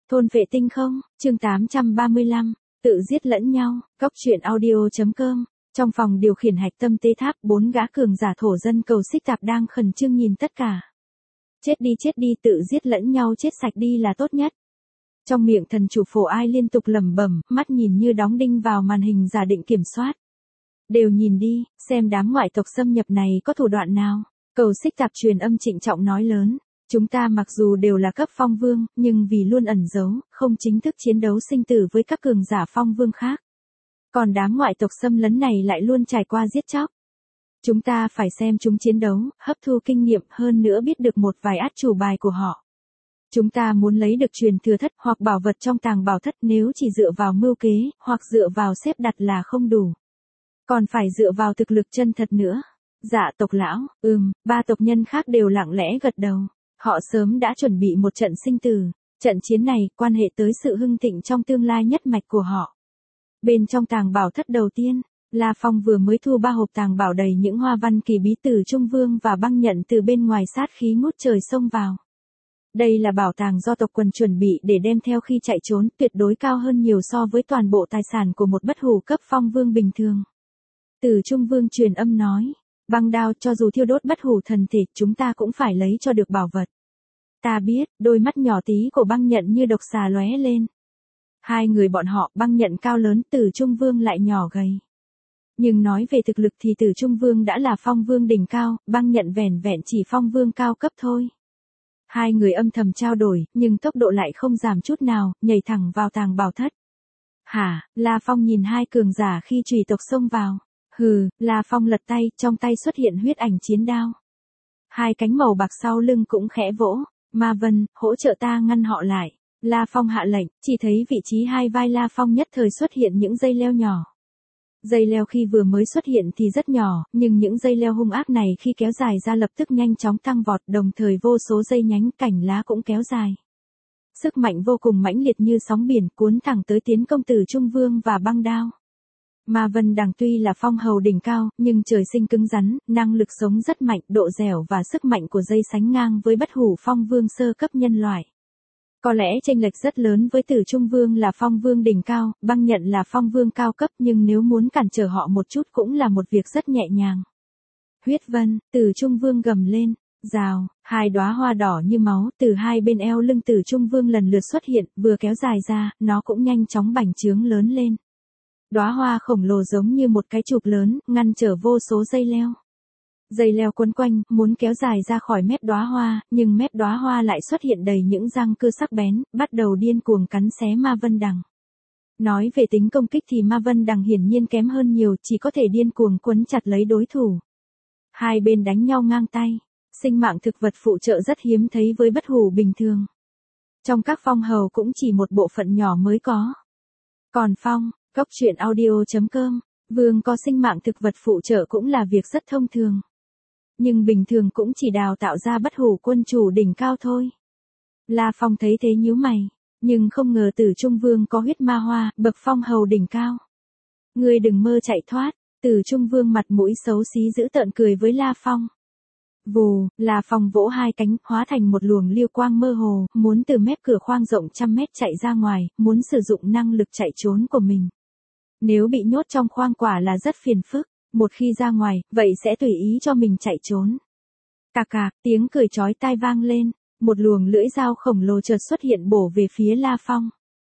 Thôn vệ tinh không, chương 835, tự giết lẫn nhau, góc truyện audio.com. Trong phòng điều khiển hạch tâm tế tháp, 4 gã cường giả thổ dân cầu xích tạp đang khẩn trương nhìn tất cả. Chết đi, tự giết lẫn nhau, chết sạch đi là tốt nhất. Trong miệng thần chủ phổ ai liên tục lẩm bẩm, mắt nhìn như đóng đinh vào màn hình giả định kiểm soát. Đều nhìn đi, xem đám ngoại tộc xâm nhập này có thủ đoạn nào. Cầu xích tạp truyền âm trịnh trọng nói lớn. Chúng ta mặc dù đều là cấp phong vương, nhưng vì luôn ẩn giấu, không chính thức chiến đấu sinh tử với các cường giả phong vương khác. Còn đám ngoại tộc xâm lấn này lại luôn trải qua giết chóc. Chúng ta phải xem chúng chiến đấu, hấp thu kinh nghiệm, hơn nữa biết được một vài át chủ bài của họ. Chúng ta muốn lấy được truyền thừa thất hoặc bảo vật trong tàng bảo thất, nếu chỉ dựa vào mưu kế, hoặc dựa vào xếp đặt là không đủ. Còn phải dựa vào thực lực chân thật nữa. Dạ tộc lão, ba tộc nhân khác đều lặng lẽ gật đầu. Họ sớm đã chuẩn bị một trận sinh tử. Trận chiến này quan hệ tới sự hưng thịnh trong tương lai nhất mạch của họ. Bên trong tàng bảo thất đầu tiên, La Phong vừa mới thu 3 hộp tàng bảo đầy những hoa văn kỳ bí từ Trung Vương và băng nhận từ bên ngoài sát khí ngút trời xông vào. Đây là bảo tàng do tộc quần chuẩn bị để đem theo khi chạy trốn, tuyệt đối cao hơn nhiều so với toàn bộ tài sản của một bất hủ cấp phong vương bình thường. Từ Trung Vương truyền âm nói, băng đao cho dù thiêu đốt bất hủ thần thể, chúng ta cũng phải lấy cho được bảo vật. Ta biết, đôi mắt nhỏ tí của băng nhận như độc xà lóe lên. Hai người bọn họ, băng nhận cao lớn, Từ Trung Vương lại nhỏ gầy. Nhưng nói về thực lực thì Từ Trung Vương đã là phong vương đỉnh cao, băng nhận vẻn vẹn chỉ phong vương cao cấp thôi. Hai người âm thầm trao đổi, nhưng tốc độ lại không giảm chút nào, nhảy thẳng vào tàng bảo thất. Hả, La Phong nhìn hai cường giả khi chùy tộc xông vào. Hừ, La Phong lật tay, trong tay xuất hiện huyết ảnh chiến đao. Hai cánh màu bạc sau lưng cũng khẽ vỗ. Ma Vân, hỗ trợ ta ngăn họ lại. La Phong hạ lệnh, chỉ thấy vị trí hai vai La Phong nhất thời xuất hiện những dây leo nhỏ. Dây leo khi vừa mới xuất hiện thì rất nhỏ, nhưng những dây leo hung ác này khi kéo dài ra lập tức nhanh chóng tăng vọt, đồng thời vô số dây nhánh cành lá cũng kéo dài. Sức mạnh vô cùng mãnh liệt như sóng biển cuốn thẳng tới tiến công Từ Trung Vương và băng đao. Ma Vân Đằng tuy là phong hầu đỉnh cao, nhưng trời sinh cứng rắn, năng lực sống rất mạnh, độ dẻo và sức mạnh của dây sánh ngang với bất hủ phong vương sơ cấp nhân loại. Có lẽ chênh lệch rất lớn với Từ Trung Vương là phong vương đỉnh cao, băng nhận là phong vương cao cấp, nhưng nếu muốn cản trở họ một chút cũng là một việc rất nhẹ nhàng. Huyết Vân, Từ Trung Vương gầm lên, rào, hai đóa hoa đỏ như máu từ hai bên eo lưng Từ Trung Vương lần lượt xuất hiện, vừa kéo dài ra, nó cũng nhanh chóng bành trướng lớn lên. Đóa hoa khổng lồ giống như một cái chụp lớn, ngăn trở vô số dây leo. Dây leo quấn quanh, muốn kéo dài ra khỏi mép đóa hoa, nhưng mép đóa hoa lại xuất hiện đầy những răng cưa sắc bén, bắt đầu điên cuồng cắn xé Ma Vân Đằng. Nói về tính công kích thì Ma Vân Đằng hiển nhiên kém hơn nhiều, chỉ có thể điên cuồng quấn chặt lấy đối thủ. Hai bên đánh nhau ngang tay, sinh mạng thực vật phụ trợ rất hiếm thấy với bất hủ bình thường. Trong các phong hầu cũng chỉ một bộ phận nhỏ mới có. Còn phong, góc truyện audio.com, vương có sinh mạng thực vật phụ trợ cũng là việc rất thông thường. Nhưng bình thường cũng chỉ đào tạo ra bất hủ quân chủ đỉnh cao thôi. La Phong thấy thế nhíu mày, nhưng không ngờ Từ Trung Vương có huyết ma hoa, bậc phong hầu đỉnh cao. Ngươi đừng mơ chạy thoát. Từ Trung Vương mặt mũi xấu xí dữ tợn cười với La Phong. Vù, La Phong vỗ hai cánh, hóa thành một luồng lưu quang mơ hồ, muốn từ mép cửa khoang rộng trăm mét chạy ra ngoài, muốn sử dụng năng lực chạy trốn của mình. Nếu bị nhốt trong khoang quả là rất phiền phức, một khi ra ngoài, vậy sẽ tùy ý cho mình chạy trốn. Cạc cạc, tiếng cười chói tai vang lên, một luồng lưỡi dao khổng lồ chợt xuất hiện bổ về phía La Phong.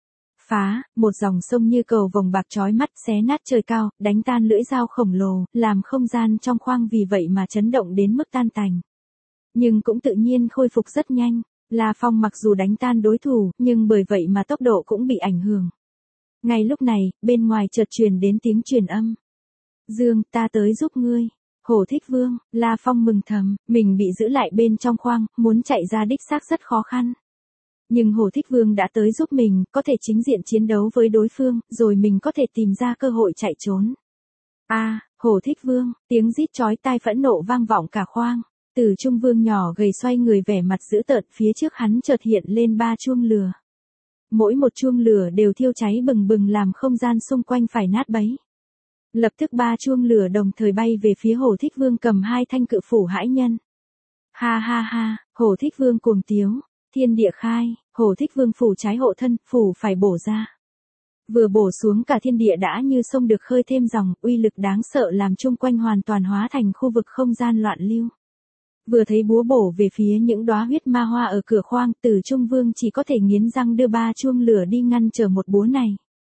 Phá, một dòng sông như cầu vồng bạc chói mắt xé nát trời cao, đánh tan lưỡi dao khổng lồ, làm không gian trong khoang vì vậy mà chấn động đến mức tan tành. Nhưng cũng tự nhiên khôi phục rất nhanh, La Phong mặc dù đánh tan đối thủ, nhưng bởi vậy mà tốc độ cũng bị ảnh hưởng. Ngay lúc này, bên ngoài chợt truyền đến tiếng truyền âm. Dương, ta tới giúp ngươi. Hổ Thích Vương, La Phong mừng thầm, mình bị giữ lại bên trong khoang, muốn chạy ra đích xác rất khó khăn. Nhưng Hổ Thích Vương đã tới giúp mình, có thể chính diện chiến đấu với đối phương, rồi mình có thể tìm ra cơ hội chạy trốn. Hổ Thích Vương, tiếng rít chói tai phẫn nộ vang vọng cả khoang. Từ Trung Vương nhỏ gầy xoay người vẻ mặt dữ tợn, phía trước hắn chợt hiện lên 3 chuông lửa. Mỗi một chuông lửa đều thiêu cháy bừng bừng làm không gian xung quanh phải nát bấy. Lập tức 3 chuông lửa đồng thời bay về phía Hổ Thích Vương cầm 2 thanh cự phủ hãi nhân. Ha ha ha, Hổ Thích Vương cuồng tiếu. Thiên địa khai, Hồ Thích Vương phủ trái hộ thân, phủ phải bổ ra. Vừa bổ xuống cả thiên địa đã như sông được khơi thêm dòng, uy lực đáng sợ làm chung quanh hoàn toàn hóa thành khu vực không gian loạn lưu. Vừa thấy búa bổ về phía những đóa huyết ma hoa ở cửa khoang, Tử Trung Vương chỉ có thể nghiến răng đưa 3 chuông lửa đi ngăn trở một búa này.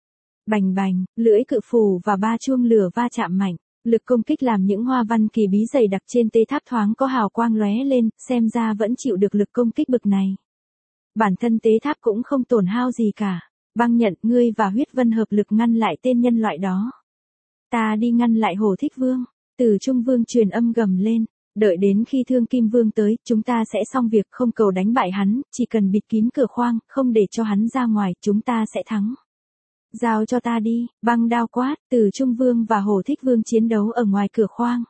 Bành bành, lưỡi cự phù và 3 chuông lửa va chạm mạnh, lực công kích làm những hoa văn kỳ bí dày đặc trên tế tháp thoáng có hào quang lóe lên, xem ra vẫn chịu được lực công kích bực này. Bản thân tế tháp cũng không tổn hao gì cả. Băng Nhận, ngươi và Huyết Vân hợp lực ngăn lại tên nhân loại đó. Ta đi ngăn lại Hồ Thích Vương. Tử Trung Vương truyền âm gầm lên, đợi đến khi Thương Kim Vương tới, chúng ta sẽ xong việc, không cầu đánh bại hắn, chỉ cần bịt kín cửa khoang, không để cho hắn ra ngoài, chúng ta sẽ thắng. Giao cho ta đi, băng đao quát, Tử Trung Vương và Hồ Thích Vương chiến đấu ở ngoài cửa khoang.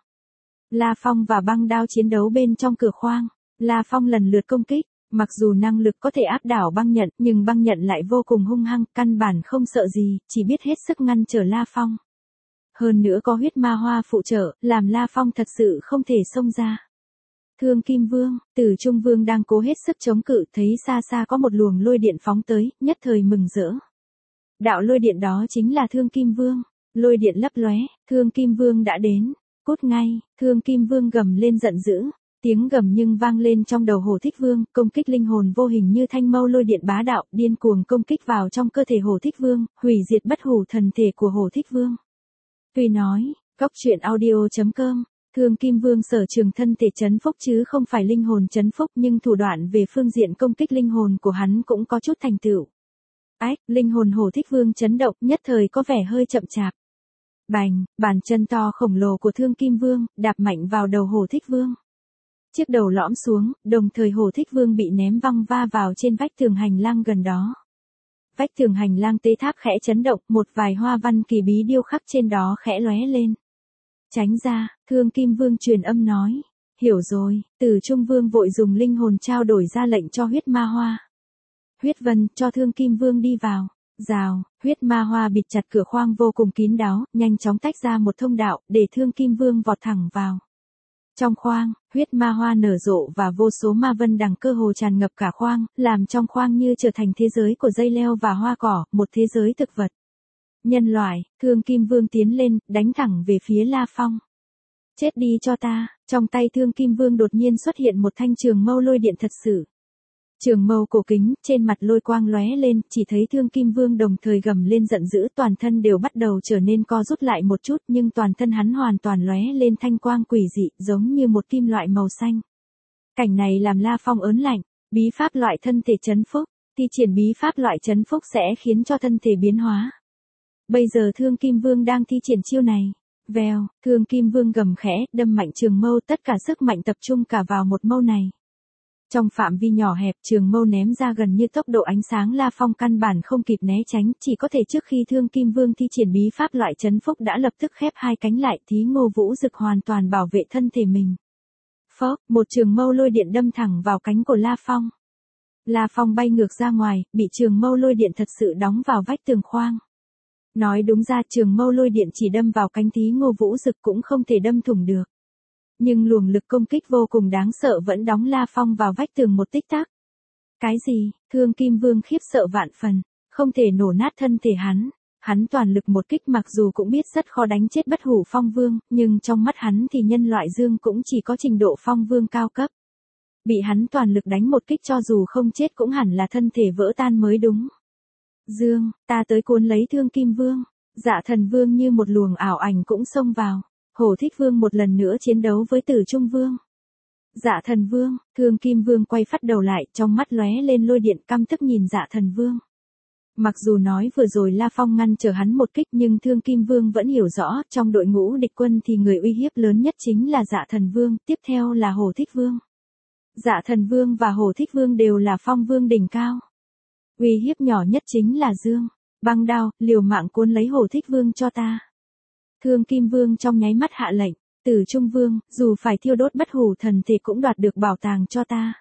La Phong và băng đao chiến đấu bên trong cửa khoang. La Phong lần lượt công kích. Mặc dù năng lực có thể áp đảo Băng Nhận, nhưng Băng Nhận lại vô cùng hung hăng, căn bản không sợ gì, chỉ biết hết sức ngăn trở La Phong. Hơn nữa có huyết ma hoa phụ trợ, làm La Phong thật sự không thể xông ra. Thương Kim Vương, Tử Trung Vương đang cố hết sức chống cự, thấy xa xa có một luồng lôi điện phóng tới, nhất thời mừng rỡ. Đạo lôi điện đó chính là Thương Kim Vương. Lôi điện lấp lóe, Thương Kim Vương đã đến. Cút ngay, Thương Kim Vương gầm lên giận dữ. Tiếng gầm nhưng vang lên trong đầu Hồ Thích Vương, công kích linh hồn vô hình như thanh mâu lôi điện bá đạo, điên cuồng công kích vào trong cơ thể Hồ Thích Vương, hủy diệt bất hủ thần thể của Hồ Thích Vương. Tuy nói, coctruyện.audio.com, Thương Kim Vương sở trường thân thể trấn phúc chứ không phải linh hồn trấn phúc, nhưng thủ đoạn về phương diện công kích linh hồn của hắn cũng có chút thành tựu. Ách, linh hồn Hồ Thích Vương chấn động, nhất thời có vẻ hơi chậm chạp. Bành, bàn chân to khổng lồ của Thương Kim Vương đạp mạnh vào đầu Hồ Thích Vương. Chiếc đầu lõm xuống, đồng thời Hồ Thích Vương bị ném văng va vào trên vách tường hành lang gần đó. Vách tường hành lang tế tháp khẽ chấn động, một vài hoa văn kỳ bí điêu khắc trên đó khẽ lóe lên. Tránh ra, Thương Kim Vương truyền âm nói. Hiểu rồi, Tử Trung Vương vội dùng linh hồn trao đổi ra lệnh cho huyết ma hoa. Huyết Vân, cho Thương Kim Vương đi vào. Rào, huyết ma hoa bịt chặt cửa khoang vô cùng kín đáo, nhanh chóng tách ra một thông đạo, để Thương Kim Vương vọt thẳng vào. Trong khoang, huyết ma hoa nở rộ và vô số ma vân đằng cơ hồ tràn ngập cả khoang, làm trong khoang như trở thành thế giới của dây leo và hoa cỏ, một thế giới thực vật. Nhân loại, Thương Kim Vương tiến lên, đánh thẳng về phía La Phong. Chết đi cho ta, trong tay Thương Kim Vương đột nhiên xuất hiện một thanh trường mâu lôi điện thật sự. Trường mâu cổ kính, trên mặt lôi quang lóe lên, chỉ thấy Thương Kim Vương đồng thời gầm lên giận dữ, toàn thân đều bắt đầu trở nên co rút lại một chút, nhưng toàn thân hắn hoàn toàn lóe lên thanh quang quỷ dị, giống như một kim loại màu xanh. Cảnh này làm La Phong ớn lạnh, bí pháp loại thân thể trấn phúc, thi triển bí pháp loại trấn phúc sẽ khiến cho thân thể biến hóa. Bây giờ Thương Kim Vương đang thi triển chiêu này. Vèo, Thương Kim Vương gầm khẽ, đâm mạnh trường mâu, tất cả sức mạnh tập trung cả vào một mâu này. Trong phạm vi nhỏ hẹp, trường mâu ném ra gần như tốc độ ánh sáng, La Phong căn bản không kịp né tránh, chỉ có thể trước khi Thương Kim Vương thi triển bí pháp loại trấn phúc đã lập tức khép hai cánh lại, Thí Ngô Vũ Dực hoàn toàn bảo vệ thân thể mình. Phốc, một trường mâu lôi điện đâm thẳng vào cánh của La Phong. La Phong bay ngược ra ngoài, bị trường mâu lôi điện thật sự đóng vào vách tường khoang. Nói đúng ra trường mâu lôi điện chỉ đâm vào cánh Thí Ngô Vũ Dực cũng không thể đâm thủng được. Nhưng luồng lực công kích vô cùng đáng sợ vẫn đóng La Phong vào vách tường một tích tắc. Cái gì? Thương Kim Vương khiếp sợ vạn phần, không thể nổ nát thân thể hắn. Hắn toàn lực một kích, mặc dù cũng biết rất khó đánh chết bất hủ phong vương, nhưng trong mắt hắn thì nhân loại Dương cũng chỉ có trình độ phong vương cao cấp. Bị hắn toàn lực đánh một kích cho dù không chết cũng hẳn là thân thể vỡ tan mới đúng. Dương, ta tới cuốn lấy Thương Kim Vương. Dạ Thần Vương như một luồng ảo ảnh cũng xông vào. Hồ Thích Vương một lần nữa chiến đấu với Tử Trung Vương. Dạ Thần Vương, Thương Kim Vương quay phát đầu lại, trong mắt lóe lên lôi điện, căm tức nhìn Dạ Thần Vương. Mặc dù nói vừa rồi La Phong ngăn trở hắn một kích, nhưng Thương Kim Vương vẫn hiểu rõ, trong đội ngũ địch quân thì người uy hiếp lớn nhất chính là Dạ Thần Vương, tiếp theo là Hồ Thích Vương. Dạ Thần Vương và Hồ Thích Vương đều là phong vương đỉnh cao. Uy hiếp nhỏ nhất chính là Dương. Băng đao, liều mạng cuốn lấy Hồ Thích Vương cho ta. Thương Kim Vương trong nháy mắt hạ lệnh, Tử Trung Vương, dù phải thiêu đốt bất hủ thần thể cũng đoạt được bảo tàng cho ta.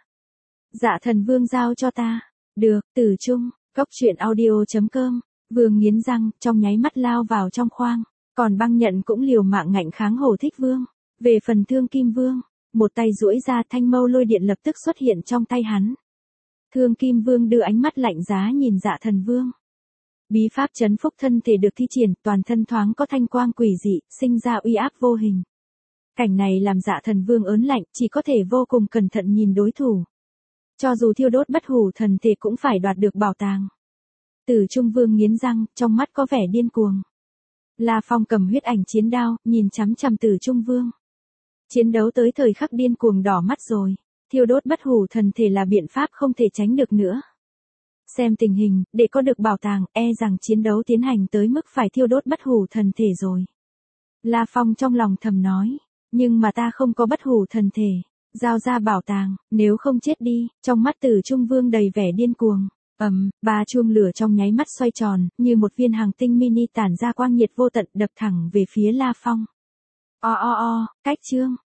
Dạ Thần Vương giao cho ta. Được, Tử Trung, coctruyện.audio.com, Vương nghiến răng, trong nháy mắt lao vào trong khoang, còn Băng Nhận cũng liều mạng ngạnh kháng Hồ Thích Vương. Về phần Thương Kim Vương, một tay duỗi ra, thanh mâu lôi điện lập tức xuất hiện trong tay hắn. Thương Kim Vương đưa ánh mắt lạnh giá nhìn Dạ Thần Vương. Bí pháp trấn phúc thân thể được thi triển, toàn thân thoáng có thanh quang quỷ dị, sinh ra uy áp vô hình. Cảnh này làm Dạ Thần Vương ớn lạnh, chỉ có thể vô cùng cẩn thận nhìn đối thủ. Cho dù thiêu đốt bất hủ thần thể cũng phải đoạt được bảo tàng. Tử Trung Vương nghiến răng, trong mắt có vẻ điên cuồng. La Phong cầm huyết ảnh chiến đao, nhìn chằm chằm Tử Trung Vương. Chiến đấu tới thời khắc điên cuồng đỏ mắt rồi. Thiêu đốt bất hủ thần thể là biện pháp không thể tránh được nữa. Xem tình hình, để có được bảo tàng, e rằng chiến đấu tiến hành tới mức phải thiêu đốt bất hủ thần thể rồi. La Phong trong lòng thầm nói, nhưng mà ta không có bất hủ thần thể, giao ra bảo tàng, nếu không chết đi, trong mắt Tử Trung Vương đầy vẻ điên cuồng. Ba chuông lửa trong nháy mắt xoay tròn, như một viên hành tinh mini tản ra quang nhiệt vô tận đập thẳng về phía La Phong. Cách chương